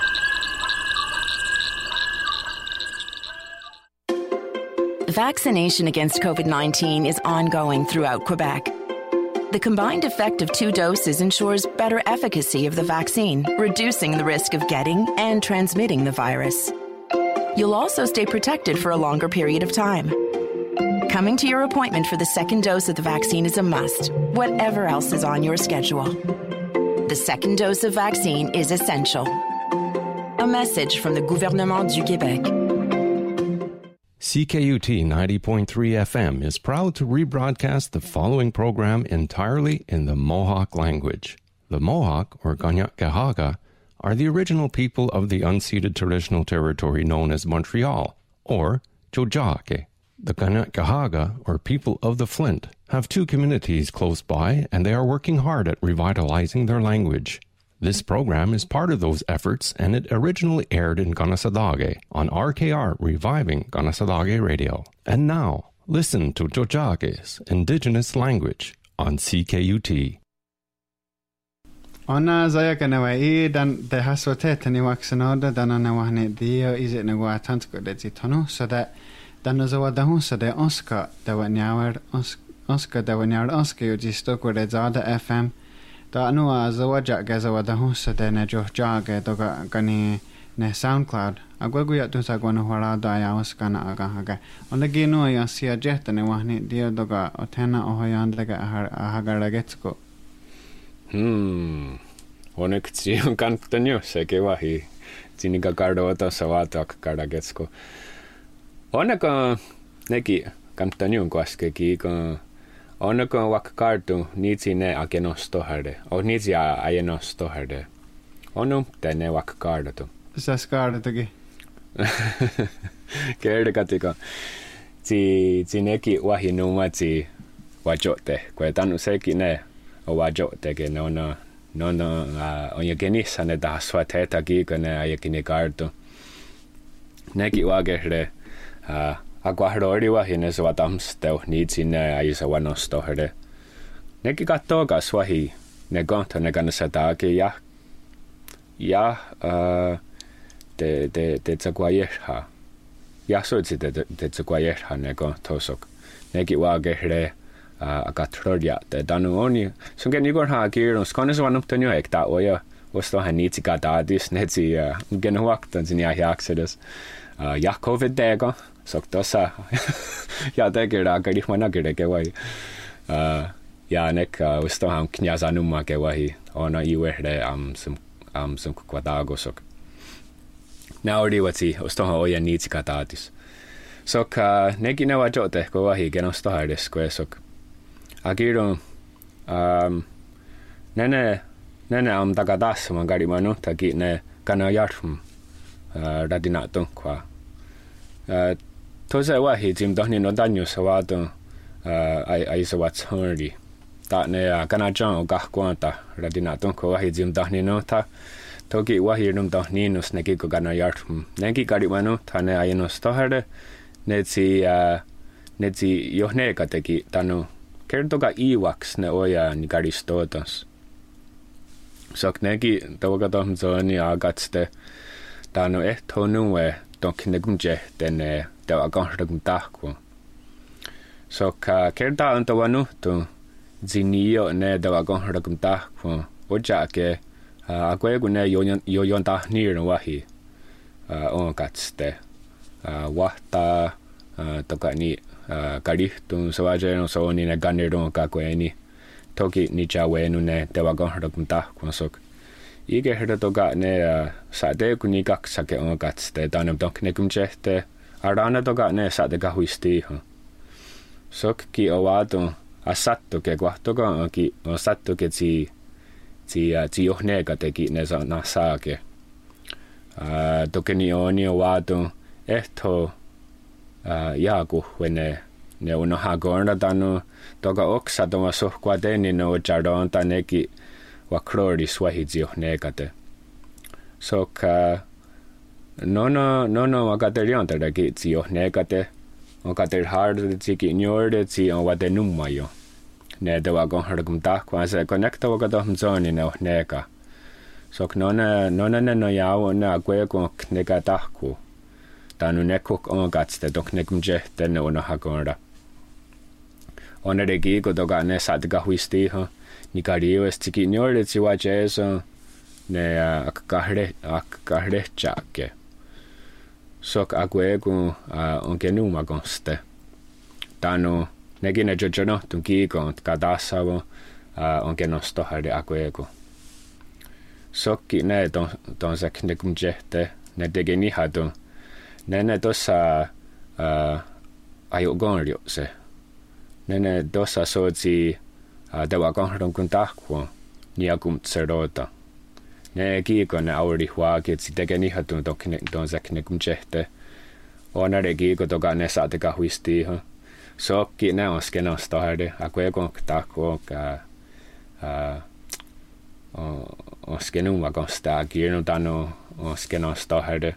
Vaccination against COVID nineteen is ongoing throughout Quebec. The combined effect of two doses ensures better efficacy of the vaccine, reducing the risk of getting and transmitting the virus. You'll also stay protected for a longer period of time. Coming to your appointment for the second dose of the vaccine is a must, whatever else is on your schedule. The second dose of vaccine is essential. A message from the Gouvernement du Québec. C K U T ninety point three F M is proud to rebroadcast the following program entirely in the Mohawk language. The Mohawk, or Kanien'kehá:ka, are the original people of the unceded traditional territory known as Montreal, or Tiohtià:ke. The Kanien'kehá:ka, or people of the Flint, have two communities close by, and they are working hard at revitalizing their language. This program is part of those efforts, and it originally aired in Kanesatake on R K R Reviving Kanesatake Radio. And now, listen to Tiohtià:ke's indigenous language on C K U T. Ona zaya kanewa I dan de hasote tani waxanoda dan ona wahne dio is it nawa tansko de zitono so that dan zawa dahun so de Oscar da wa nyawar Oscar da wa nyawar Oscar yo jisto ko de zada F M da anu zawa jaga zawa dahun so de ne Tiohtià:ke to ga kani ne SoundCloud agwegu ya tu sa gwana hora da ya Oscar na aga haga ona gino ya sia jeta ne wahne dio to ga otena ohoyan lega haga ragetsko. Hmm. Onneksi on kantanyo se kevahi. Sinika kardota savatak karagetsko. Onneka neki kantanyo kwaske ki ka onneka wak kartu nitsi ne akenosto hade. O nitsi ayenosto hade. Onum tene wak kartu. Sas kartuki. Kerde katika. Ti ti neki wahi numatsi wajote. Kwa tanu seki ne o wajo teke no no no no on yageni sane da swateta gi gane ayekini gardo neki wagere a aguarori wa hine so watam stel nitsi ne ayisa wanosto hede neki gatto ga swahi ne gonto ne gana sadake ya ya uh de de de tsaguayha ya so tsi de de tsaguayha ne gonto sok neki wagere a gatroria de danuoni so gen igor ha gear on skones one up tanyo ek da oya was to haniti gadadis netsi gen waktan in ya yaxedes ya covid dega so tosa ya de gera gari mana gere ke wai ja nek usto ham kniaza numma ke wahi ona iwehde am sum am sum kwatagosok naudi wati usto ha oya niti katatis sok neki na wajote ko wahi genosto hardes kwesok agiro um nene nene am tagadas magari manu taki ne kana yartum radina ton kwa toza wahi jim dohni no danyo sawado ai ai sawat hori ta ne kana jan o gahkwanta radina ton ko wahi jim dohni no ta toki wahi num dohni no sneki ko kana yartum neki gari manu tane ai no stohade netsi netsi yohne kateki tanu kertoga iwax ne oya ni gari stotas sok neki tawagatom zoni agatste tanu eh tonue donkinegumje den tawa ganhragum tahku sok kerta antawanu tu zinio ne tawa ganhragum tahku oja ke agwegu ne yoyon yoyon tahnir wahi on gatste wahta tokani kari tun sawaje no so ni ne ganero ka kweni toki ni chawe nu ne tawa ganhragum tahku sok ige herda toga ne sade kuni gak sake on gatste danam donkinegum jehte arana toga ne sade ga huisti ho sok ki awado asatto ke gwahtoga ki asatto ke ti ti ti ohne ga teki ne sa na sake a tokeni oni awado eto a yago wene ne uno hagorna danu toga oksa doma so kwadeni no jardon taneki wakrori swahiji ohne sok nono nono magaterion tadaki ti ohne kate on kater hard ti ki nyorde ti on wade nummayo ne de wagon hargum ta kwase connecta wagadom zoni ne ohne ka sok nona nona ne no yawo na gwe ko knega tahku tanu ne kok on gatste doknegum je den ona hagora ona de gi go doga ne sadga huisti ha ni kario estiki nyore ti wajeso ne akahre akahre chake sok agwegu onke numa gonste tanu negine jojono tunki gon kadasavo onke nosto hade agwegu sokki ne don don zaknekum jehte ne degeni hadu ne ne dosa ayo gonrio se ne ne dosa sozi dewa gonron kuntakwo ni agum tserota ne gigo ne auri huage ti degeni hadu dokne don zakne kumjehte ona regi go doga ne sa de ga huisti ho so ki ne oske no starde akwe gon takwo ka a o oske no ma gon sta gino dano oske no starde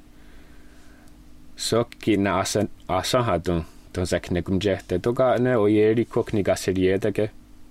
so ki na asan asa hadu don zakne kumjehte doga ne o yeri kokni gaseriete ke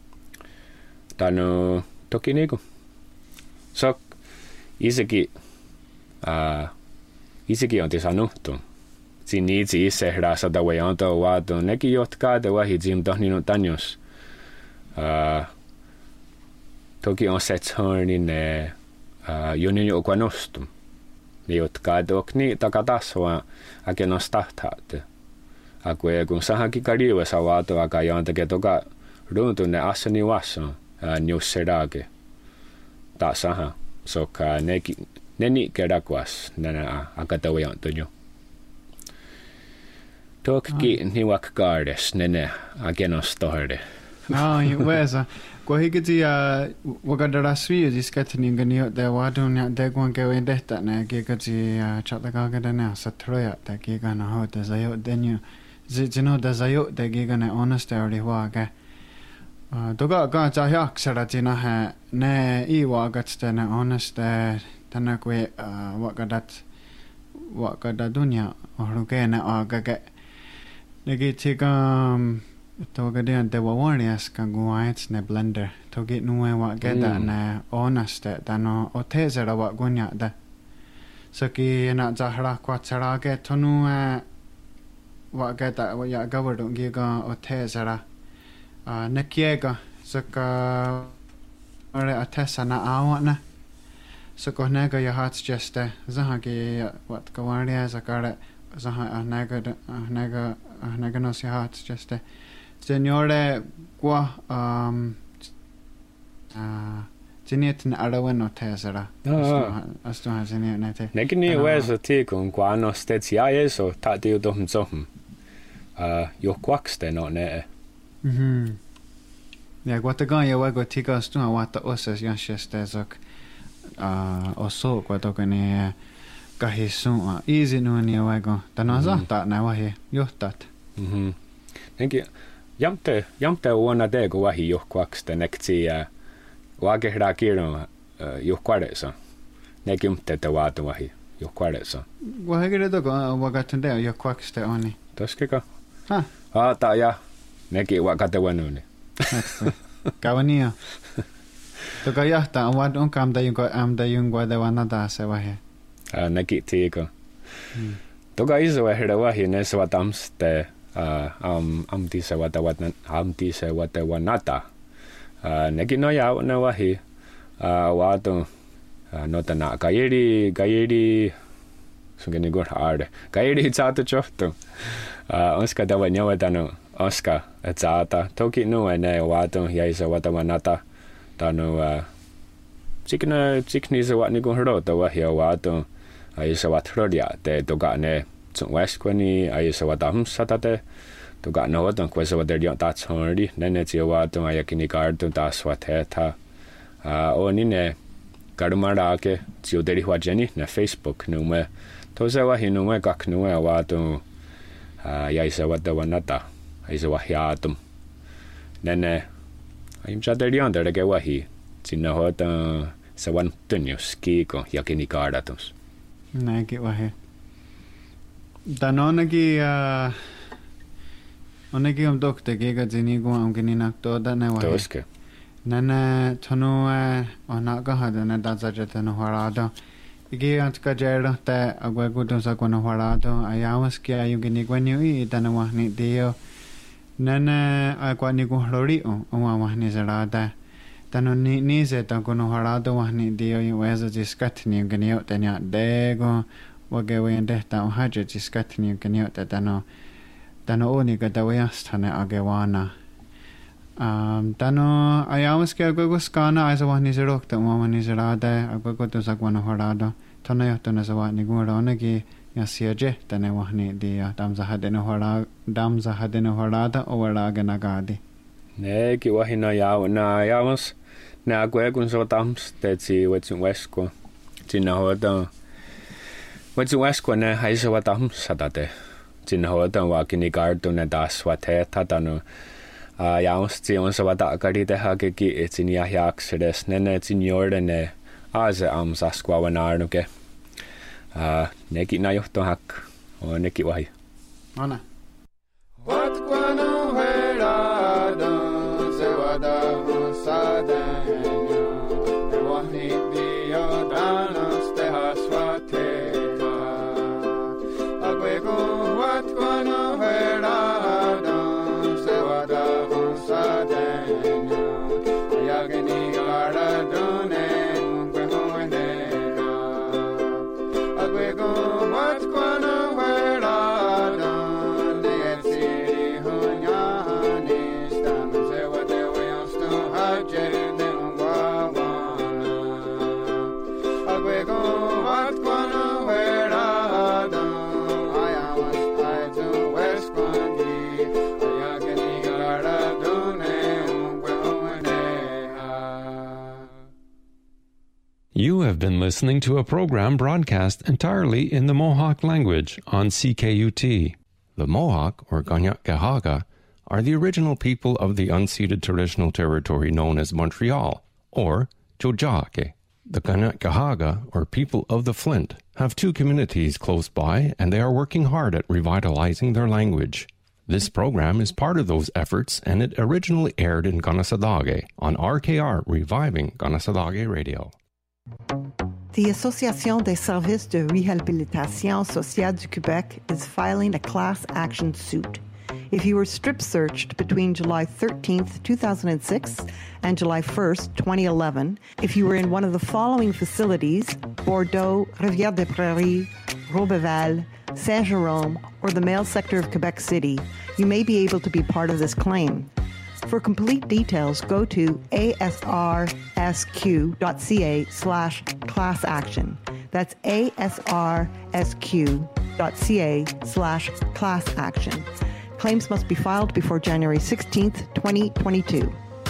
tanu tokinigo sok isegi a isegi on tisanuttu siniti sehra sada weonto watu neki jotka de wahi jim dohninu tanyos a toki on setsorni ne a yonini okwanostum ne jotka dokni takataswa akenostahtate akwe kun sahaki kariwe sawato akajonte ke toka runtu ne asani waso niusserage ta saha soka neki neni kerakwas nana akatawe antonio tokki niwak gardes nene agenos torde no yuweza ko higiti a wagadara swi diskatni ganio de wadunya de gwanke wendeta na gegati chataka gadana satroya ta gegana ho de zayo denyu zino de zayo de gegana honesty waga doga ga jahyak saratina ha ne iwa gatstena honest tana kwe wakadat wakada dunya orugena agaga negi tigam toga de de wawanias kan guaits ne blender togi nuwe wakeda ne honest tano otezera wa gunya da saki na jahra kwatsara ge tonu wakeda ya gawadu giga otezera Uh, nekiega saka ore atesa na awana saka nega ya hats jeste zahagi wat kawaria zakare zaha nega nega nega no si hats jeste Señore qua um uh Geniet na arawen o tesera. Asto ha geniet na te. Negni wes ti con guano stetia so ta dio dom zohm. Uh yo quaxte no ne. Mhm. Ja, guata gan ja wago tika stu wata osas yanshestezok. Uh oso guata kane kahisun easy no ni wago. Tanaza ta na wahi johtat. Mhm. Nenki jamte jamte uona de go wahi yo quaxte nekti uh Wage hra kiro yo quaresa. Negum tete watu wahi yo quaresa. Wahegere dogo wagatende yo quaxte oni. Toskika. Ha. Ah ta ya. Negi wakate wanuni. Kawania. Toga yahta wad on kam da yungo am da yungo da wanada se wahi. Ah negi tiko. Toga iso hra wahi ne se watams te am am ti se wata wat am ti se wata wanata. Uh, negi no ya na wahi uh, wato uh, nota na gairi gairi sungeni gor hard gairi tsata chofto uh, oska da wanya wadano oska tsata toki no ene wato ya isa wata manata tano uh, chikna chikni se watni go hro to wahi wato isa watrodia te toga ne tsun west kwani isa watam satate to got no one question what they're that's already then it's your what I can guard to that's what ta uh oni ne garumara ke tio deri wa jeni na Facebook no me to se wa hinu me gak no wa to uh ya isa what the wanata isa wa hiatum then I'm just there on there ke wa hi tinna hota se wan tunyo ski ko ya can guard atos na ke wa he danona ki uh Onegi am dokte gega jini go am gini nak to da na wa. Toske. Nana thonu ona ga ha da na da za jata no hara da. Igi at ka jera ta agwa go to sa ko no hara da ayawas ke ayu gini go ni i da na wa ni dio. Nana agwa ni go hlori o o wa ni zara da. Tano ni ni se ta ko no hara da wa ni dio i wa za jiskat ni gini o ta nya de go wa ge we de ta ha je jiskat ni gini o ta ta no Tano oni ka dawayas tane agewana. Um, tano ayawas ke agwago skana ay sa wahni zirok ta umamani zirada agwago to sagwana horada. Tano yo tano sa wahni gumara onagi yasiyaje tane wahni diya damza hadene horada damza hadene horada o waraga nagadi. Ne ki wahi na yaw na yawas na agwago so dams te ti wetsun wesko. Ti na hoda wetsun wesko ne haisa watam sadate. Tin hoda wa kini gardo na das wa te tatano a yaus ti on sa wada gari de ha ge ki tin ya yak sedes nene tin yorde ne az am saskwa wanarno ke a neki na yohto hak o neki wahi ona wat kwano hera do se wada sa de de wahni dio danos te haswa te agwego wat kwano hera do se wada sa de yagni gara do ne kwe hoene agwego wat kwano hera do de siri honya ni stam se wade we sto haje de ngwa agwego wat kwano hera do You have been listening to a program broadcast entirely in the Mohawk language on C K U T. The Mohawk, or Kanien'kehá:ka, are the original people of the unceded traditional territory known as Montreal, or Tiohtià:ke. The Kanien'kehá:ka, or people of the Flint, have two communities close by, and they are working hard at revitalizing their language. This program is part of those efforts, and it originally aired in Kanesatake on R K R Reviving Kanesatake Radio. The Association des Services de Réhabilitation Sociale du Québec is filing a class action suit. If you were strip searched between July thirteenth, two thousand six and July first, twenty eleven, if you were in one of the following facilities, Bordeaux, Rivière-des-Prairies, Roberval, Saint-Jérôme, or the male sector of Quebec City, you may be able to be part of this claim. For complete details, go to asrsq.ca slash class action. That's asrsq.ca slash class action. Claims must be filed before January sixteenth, twenty twenty-two.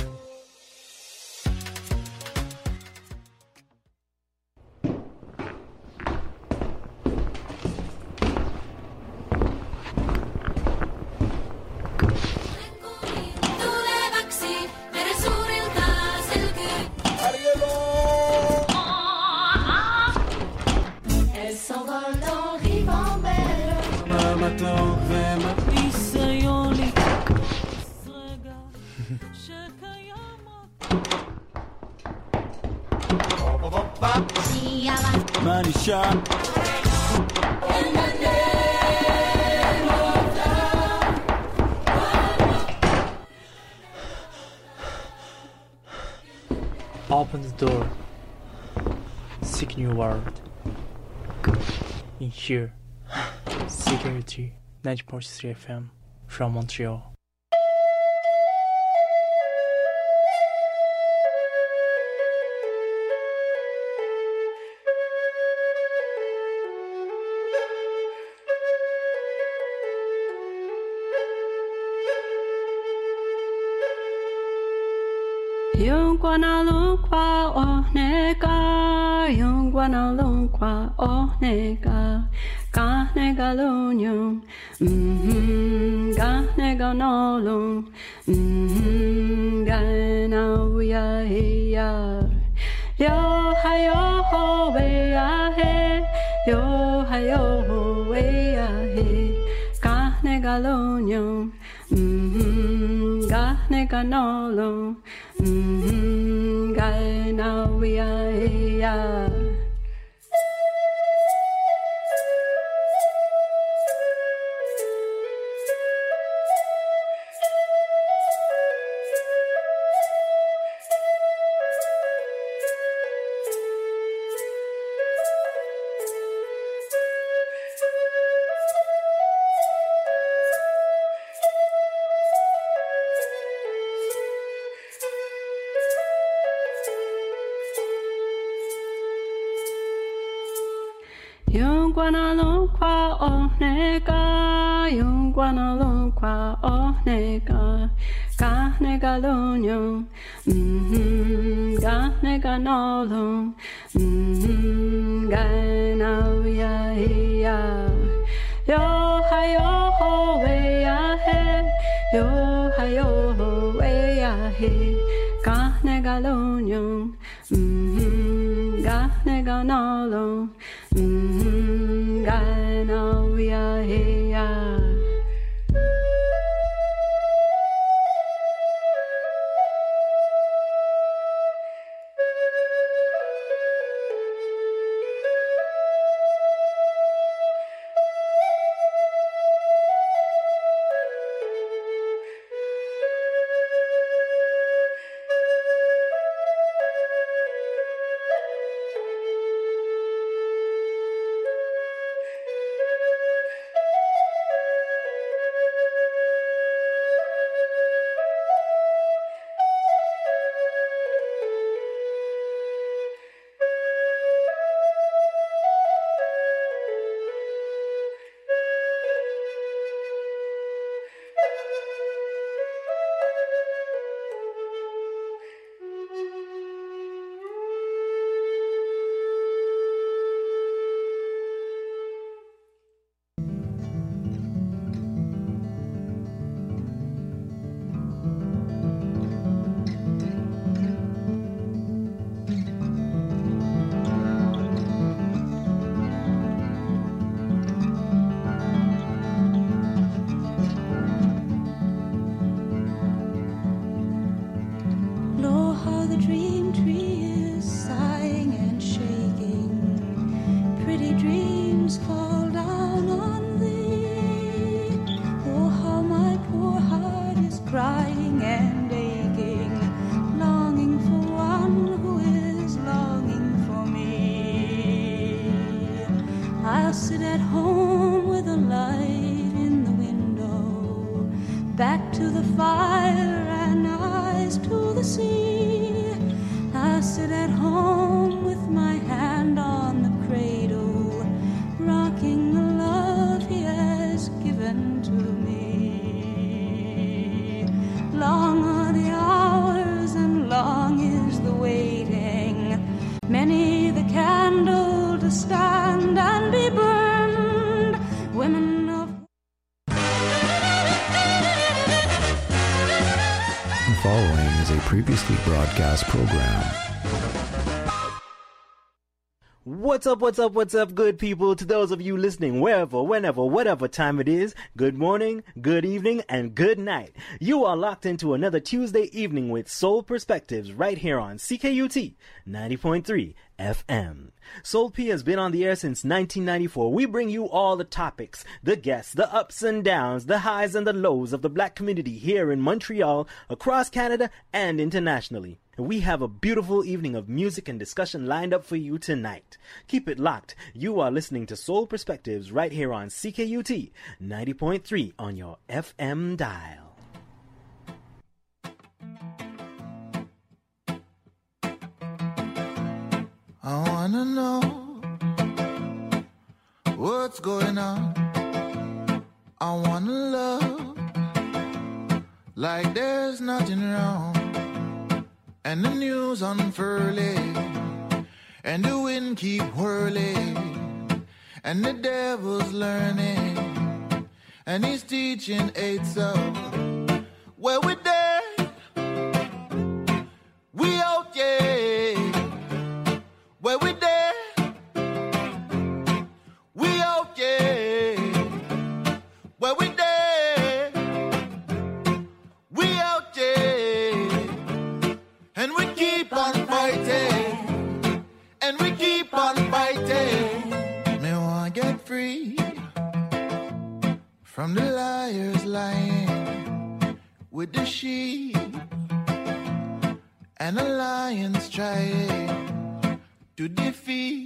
Open the door. Seek new world. In here, C K U T ninety point three F M from Montreal. Yung guana lung qua oh nega, yung guana lung qua oh nega, ga nega lung yung, mm ga nega no lung, mm ga na uya ya, yo ha yo ho we ya he, yo ha yo ho we ya he, ga nega lung yung, mm ga nega no lung. Mm-hmm, guy now we are here. Yung guana lung qua oh nega, yung guana lung qua oh nega, ga nega lung yung, mm ga nega no lung, mm ga na ya ya, yo ha yo ho we ya he, yo ha yo ho we ya he, ga nega lung yung, mm ga nega no lung. Mm, I know we are here. I'll sit at home with a light in the window, back to the fire and eyes to the sea. I sit at home with my hand on the cradle, rocking the love he has given to me. Long are the hours and long is the waiting, many the candle to stand and be burned. Women of The following is a previously broadcast program. What's up, what's up, what's up, good people? To those of you listening wherever, whenever, whatever time it is, good morning, good evening, and good night. You are locked into another Tuesday evening with Soul Perspectives right here on C K U T ninety point three F M. Soul P has been on the air since nineteen ninety-four. We bring you all the topics, the guests, the ups and downs, the highs and the lows of the black community here in Montreal, across Canada, and internationally. We have a beautiful evening of music and discussion lined up for you tonight. Keep it locked. You are listening to Soul Perspectives right here on C K U T ninety point three on your F M dial. I wanna know what's going on. I wanna love like there's nothing wrong. And the news unfurling, and the wind keep whirling, and the devil's learning, and he's teaching eight so. Where we there? We out, yeah. Where we there? We out, yeah. Where we there? We out, yeah. And we keep on fighting, and we keep on fighting. Me wanna get free from the liars lying with the sheep, and the lions trying to defeat